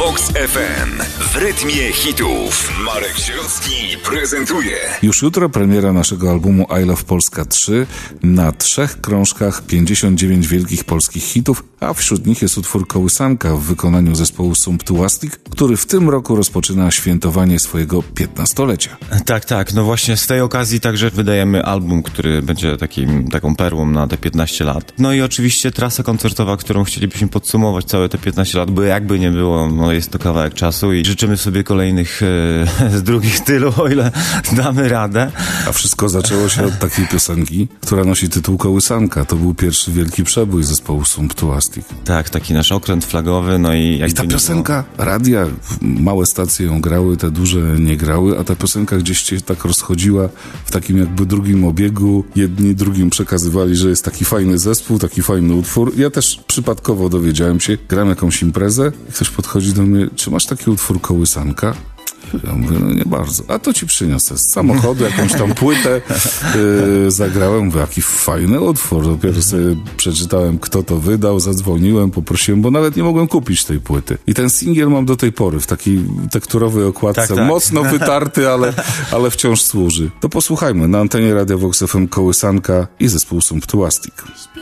Vox FM. W rytmie hitów. Marek Sierocki prezentuje. Już jutro premiera naszego albumu I Love Polska 3 na 3 krążkach 59 wielkich polskich hitów, a wśród nich jest utwór Kołysanka w wykonaniu zespołu Sumptuastic, który w tym roku rozpoczyna świętowanie swojego 15-lecia. Tak. No właśnie z tej okazji także wydajemy album, który będzie taką perłą na te 15 lat. No i oczywiście trasa koncertowa, którą chcielibyśmy podsumować całe te 15 lat, bo jakby nie było, no jest to kawałek czasu i życzymy sobie kolejnych z drugich tylu, o ile damy radę. A wszystko zaczęło się od takiej piosenki, która nosi tytuł Kołysanka. To był pierwszy wielki przebój zespołu Sumptuastic. Tak, taki nasz okręt flagowy, no i... I ta piosenka, radia, małe stacje ją grały, te duże nie grały, a ta piosenka gdzieś się tak rozchodziła w takim jakby drugim obiegu. Jedni drugim przekazywali, że jest taki fajny zespół, taki fajny utwór. Ja też przypadkowo dowiedziałem się, gram jakąś imprezę i ktoś podchodzi do mnie, czy masz taki utwór Kołysanka? Ja mówię, no nie bardzo. A to ci przyniosę z samochodu, jakąś tam płytę zagrałem. Mówię, jaki fajny utwór. Dopiero sobie przeczytałem, kto to wydał, zadzwoniłem, poprosiłem, bo nawet nie mogłem kupić tej płyty. I ten singiel mam do tej pory w takiej tekturowej okładce. Tak. Mocno wytarty, ale wciąż służy. To posłuchajmy. Na antenie Radia Vox FM Kołysanka i zespół Sumptuastic.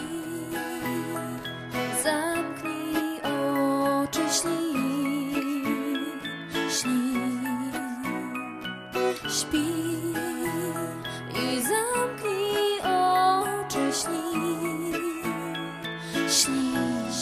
Śpi i zamknij oczy, śni.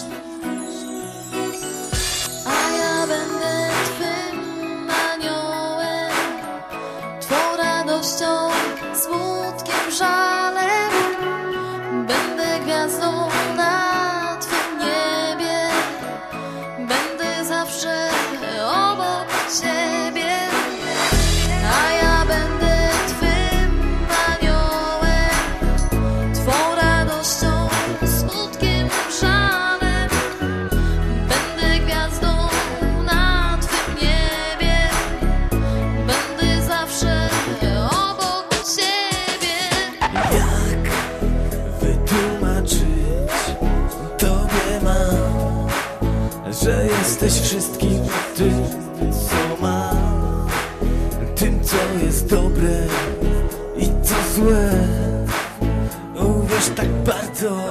A ja będę twym aniołem, twą radością, smutkiem, żalem. Będę gwiazdą na twym niebie, będę zawsze obok ciebie. A ja będę twym aniołem, twą radością, smutkiem, żalem. Będę gwiazdą na twym niebie, będę zawsze obok ciebie. Jak wytłumaczyć tobie mam, że jesteś wszystkim tym, co mam, tym, co jest dobre i co złe. Uwierz tak bardzo.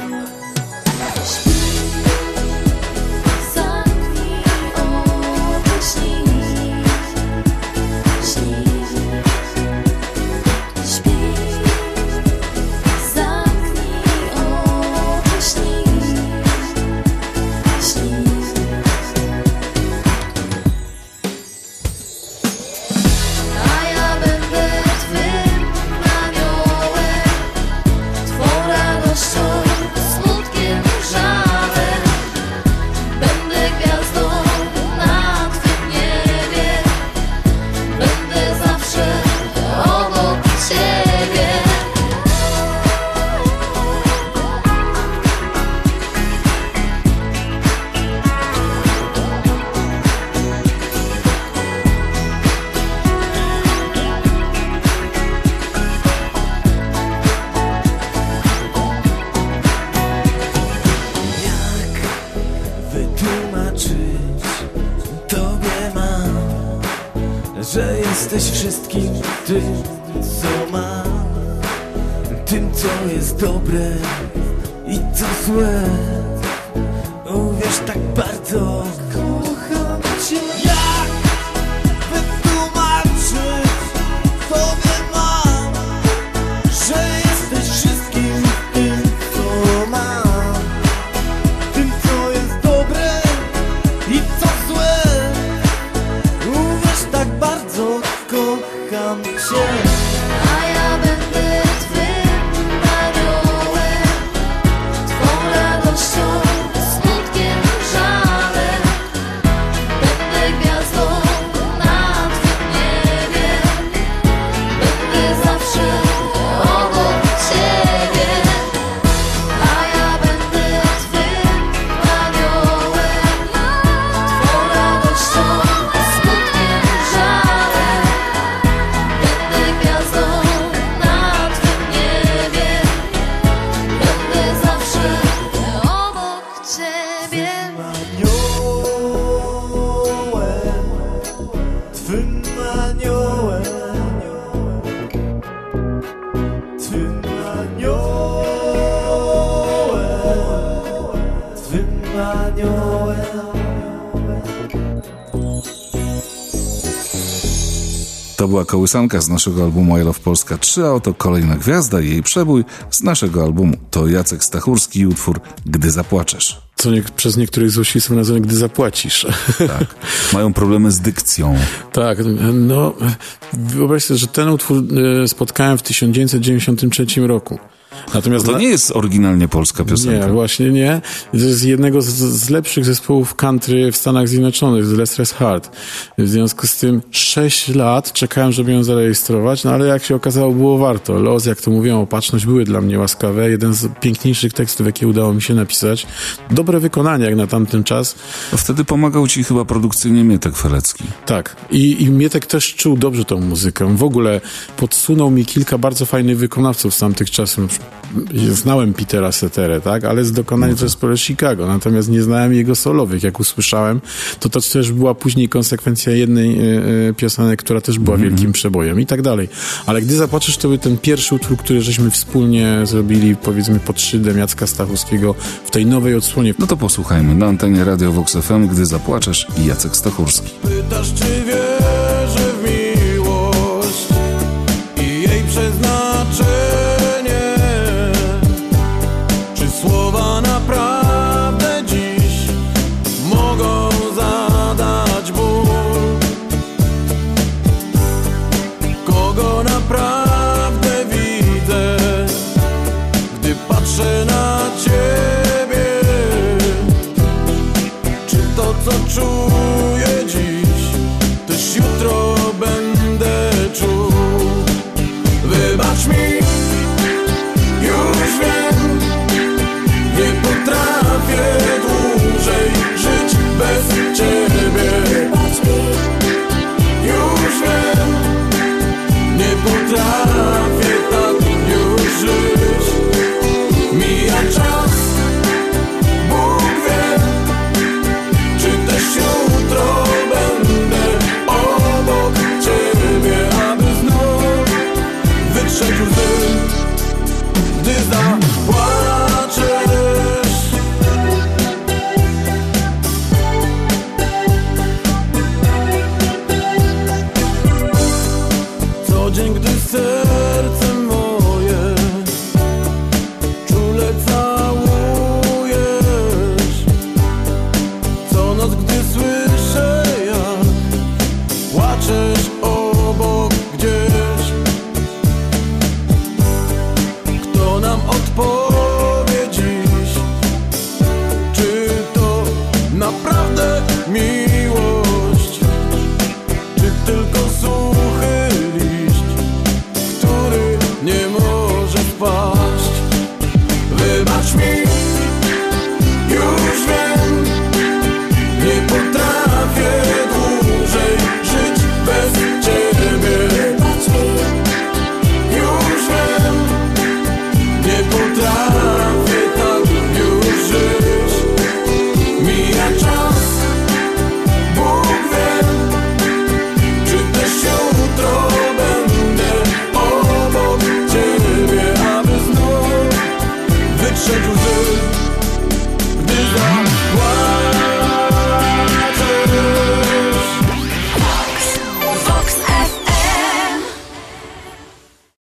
Zamknij oczy, śni. Śpi. Zamknij oczy, śni. A ja będę twym aniołem, twą radością, smutkiem, żalem. Będę gwiazdą na twym niebie, będę zawsze obok ciebie. Jak wytłumaczyć tobie mam, że jesteś wszystkim tym, co mam, tym, co jest dobre i co złe. Uwierz tak bardzo. Kocham cię. Jak wytłumaczyć tobie mam, że jesteś wszystkim tym, co mam, tym, co jest dobre i co złe. Uwierz tak bardzo, kocham cię. A ja będę twym aniołem, twą radością, smutkiem, żalem. To była kołysanka z naszego albumu I Love Polska 3, a oto kolejna gwiazda i jej przebój z naszego albumu. To Jacek Stachurski i utwór Gdy zapłaczesz. Co przez niektórych złośliwców nazywamy Gdy zapłacisz. Tak. Mają problemy z dykcją. Tak, no wyobraź sobie, że ten utwór spotkałem w 1993 roku. Natomiast To nie jest oryginalnie polska piosenka. Nie, właśnie nie. To jest jednego z lepszych zespołów country w Stanach Zjednoczonych, z Lester's Heart. W związku z tym 6 lat czekałem, żeby ją zarejestrować, no ale jak się okazało, było warto. Los, jak to mówią, opatrzność były dla mnie łaskawe. Jeden z piękniejszych tekstów, jakie udało mi się napisać. Dobre wykonanie, jak na tamten czas. To wtedy pomagał ci chyba produkcyjnie Mietek Felecki. Tak. I Mietek też czuł dobrze tą muzykę. W ogóle podsunął mi kilka bardzo fajnych wykonawców z tamtych czasów. Znałem Petera Cetera, tak? Ale z dokonań zespołu Chicago. Natomiast nie znałem jego solowych. Jak usłyszałem, to też była później konsekwencja jednej piosenek, która też była wielkim przebojem i tak dalej. Ale Gdy zapłaczesz, to był ten pierwszy utwór, który żeśmy wspólnie zrobili, powiedzmy, pod szyldem Jacka Stachurskiego w tej nowej odsłonie. No to posłuchajmy na antenie Radio Vox FM Gdy zapłaczesz i Jacek Stachurski. Pytasz, czy wierzę w miłość i jej przeznaczenie? Czy słowa naprawdę dziś mogą zadać ból? Kogo naprawdę widzę, gdy patrzę na ciebie? Czy to, co czuję dziś, też jutro będę czuł? Wybacz mi, już wiem, nie potrafię dłużej żyć bez ciebie. Już wiem, nie potrafię tak już żyć. Mija czas, Bóg wie, czy też jutro będę obok ciebie, aby znów wytrzeć łzy, gdy zapłaczesz. Co dzień, gdy serce moje czule całujesz, co noc, gdy słyszę, jak płaczesz obok gdzieś. Kto nam odpowie dziś, czy to naprawdę mi